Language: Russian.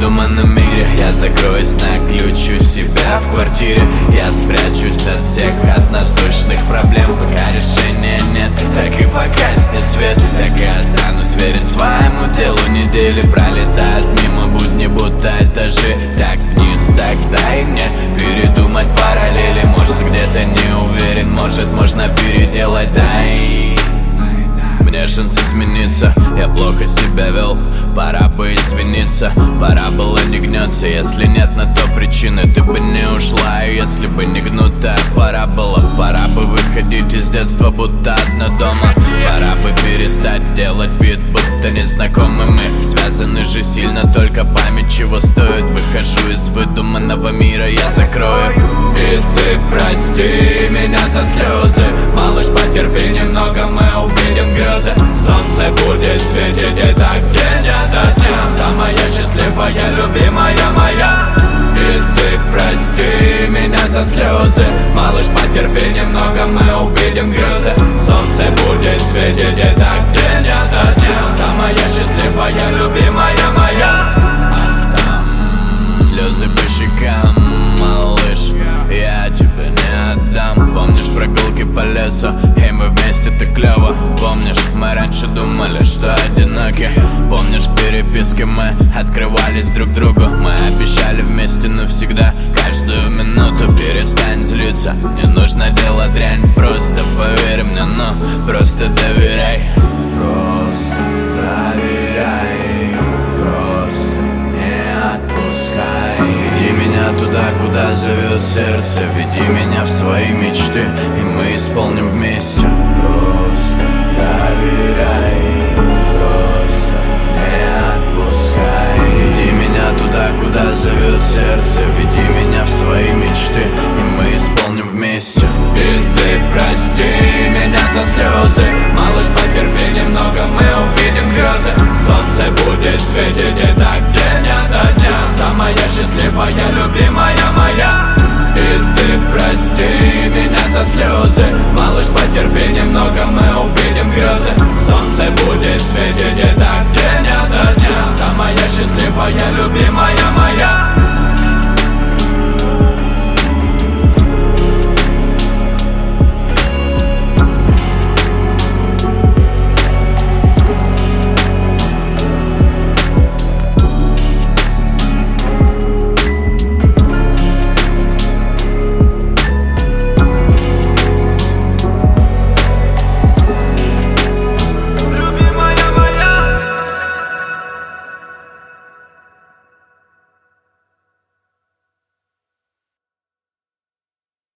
выдуманном мире. Я закроюсь на ключ у себя в квартире. Я спрячусь от всех, от насущных проблем. Пока решения нет, так и погаснет свет, так и останусь верить своему делу. Недели пролетают мимо будни, будто этажи. Так вниз, так дай мне передумать параллели. Может, где-то не уверен, может, можно переделать, дай мне шанс измениться. Я плохо себя вел, пора бы извиниться. Пора было не гнется, если нет на то причины. Ты бы не ушла, и если бы не гнута. Пора бы выходить из детства, будто одна дома. Пора бы перестать делать вид, будто незнакомыми. Связаны же сильно только память, чего стоит. Выхожу из выдуманного мира, я закрою. И ты прости меня за слезы, малыш, потерпи немного, мы увидим грозы. Солнце будет светить и так день ото дня. Самая счастливая, любимая моя. И ты прости меня за слезы, малыш, потерпи немного, мы увидим грозы. Солнце будет светить и так день ото дня. Самая счастливая, любимая моя. А там слезы по щекам, малыш, я тебя не отдам. Помнишь прогулки по лесу, и мы вместе так клево. Помнишь, мы раньше думали, что одиноки. Помнишь, в переписке мы открывались друг другу. Мы обещали вместе навсегда. Каждую минуту перестань злиться. Не нужно делать дрянь, просто поверь мне, ну, просто доверяй. Просто доверяй, просто не отпускай. Веди меня туда, куда зовет сердце. Веди меня в свои мечты, и мы исполним вместе. Просто доверяй, просто не отпускай. Веди меня туда, куда зовет сердце. Веди меня в свои мечты, и мы исполним вместе. И ты прости меня за слезы, малыш, потерпи немного, мы увидим грозы. Солнце будет светить и так день ото дня. Самая счастливая, любимая моя. И ты прости меня за слезы, малыш, потерпи немного, мы увидим грозы. Солнце будет светить и так день ото дня. Самая счастливая, любимая